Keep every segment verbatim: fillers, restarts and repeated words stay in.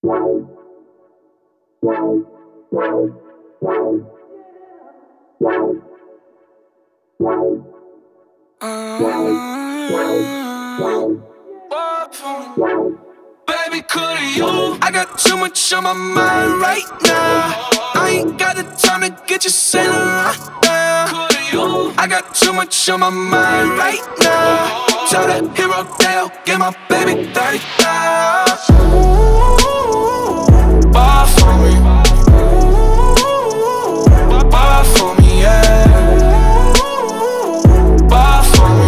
Baby, coulda you? I got too much on my mind right now. I ain't got the time to get you sailing right now. Coulda you? I got too much on my mind right now. Tell that hero Dale, get my baby thirty thousand. Ball for me. Ball for me, yeah. Ball for me.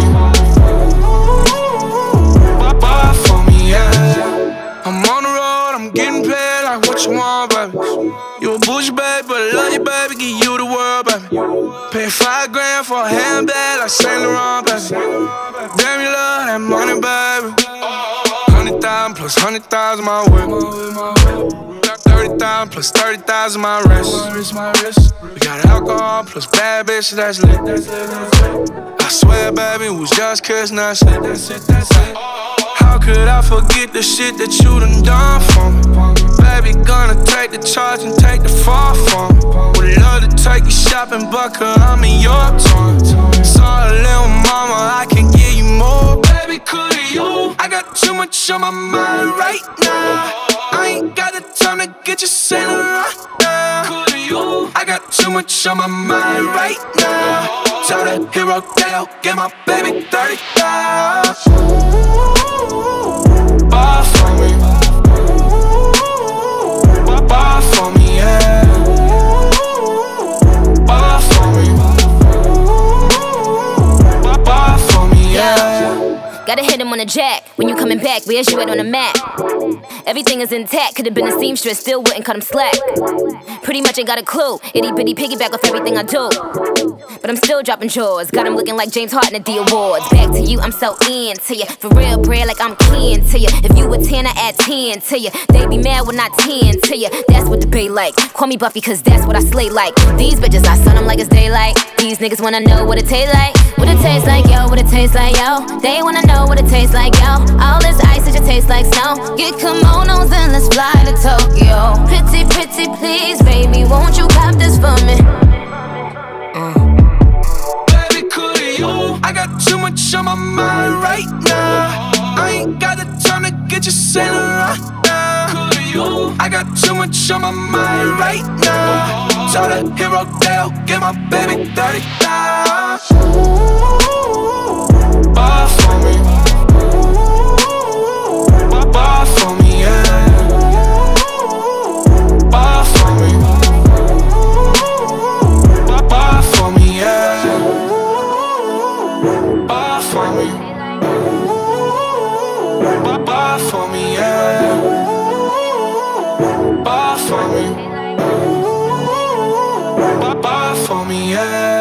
Ball for me, yeah. I'm on the road, I'm getting paid like what you want, baby. You a bougie, baby, but I love you, baby. Give you the world, baby. Pay five grand for a handbag like Saint Laurent, baby. Damn, you love that money, baby. Hundred thousand plus hundred thousand my whip. Thirty thousand plus thirty thousand my wrist. We got alcohol plus bad bitch, that's lit. I swear, baby, it was just kissing, that's it. How could I forget the shit that you done done for me? Baby, gonna take the charge and take the fall from me. Would love to take you shopping, but cause I'm in your town. Sorry, little mama, I can give you more. Baby, coulda you? I got too much on my mind right now. I ain't got the time to get you sailing right now. Coulda you? I got too much on my mind right now. Tell that hero Dale, get my baby thirty thousand. Ball for me. Ball for me, yeah. Ball for me. Ball for me, yeah. Gotta hit him on the jack. When you coming back, where's you at on the map? Everything is intact, could've been a seamstress, still wouldn't cut him slack. Pretty much ain't got a clue, itty bitty piggyback off everything I do. But I'm still dropping jaws, got him looking like James Harden at the awards. Back to you, I'm so into you, for real bread like I'm kin to you. If you a ten, I add ten to you. They be mad when I ten to you, that's what the bay like. Call me Buffy cause that's what I slay like. These bitches, I sun them like it's daylight. These niggas wanna know what it tastes like. What it tastes like, yo, what it tastes like, yo. They wanna know what it tastes like, yo. All this ice, it just tastes like snow. Get kimonos and let's fly to Tokyo. Pretty, pretty, please, baby, won't you cop this for me? Mm. Baby, coulda you? I got too much on my mind right now. I ain't got the time to get you sailing right now. Coulda you? I got too much on my mind right now. Tell that hero Dale, get my baby thirty thousand. Ball for me. Ball for me, yeah. Ball for me. Ball for me, yeah. Ball for me. Ball for me, yeah. Ball for me. Ball for me, yeah.